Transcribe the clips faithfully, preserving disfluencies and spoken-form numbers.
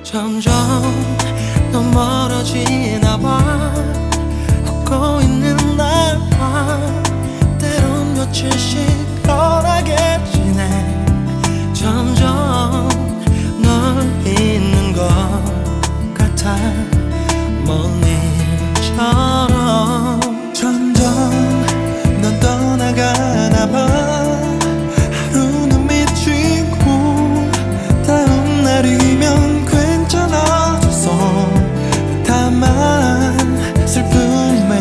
점점 더 멀어지나 봐. 웃고 있는 날과 때론 며칠씩 편하게 지내. 점점 널 잊는 것 같아. 먼 일처럼 점점 넌 떠나가나 봐. 하루는 미치고 다음 날이면 괜찮아졌어. 다만 슬픔에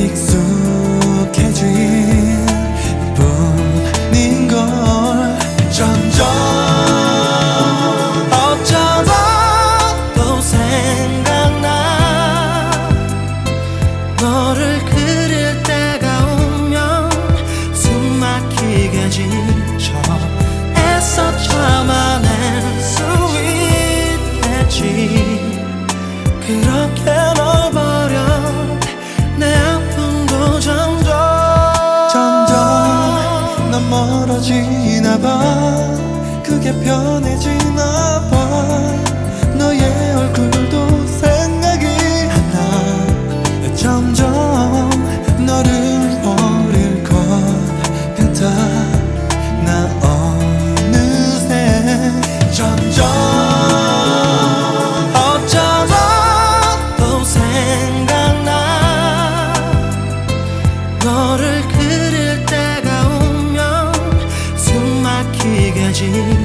익숙해진 뿐인 걸. 점점 어쩌다 또 생각나. 너를 그릴 때가 오면 숨 막히게 지쳐 애써 참아낼 수 있겠지. 그렇게 널 버려 내 아픔도 점점 점점 넌 멀어지나 봐. 그게 편해지나 봐. 너의 얼굴도 생각이 안 나. 점점 너를 버릴 것 같아. 나 어느새 점점 어쩌다 또 생각나. 너를 그릴 때가 오면 숨 막히게 지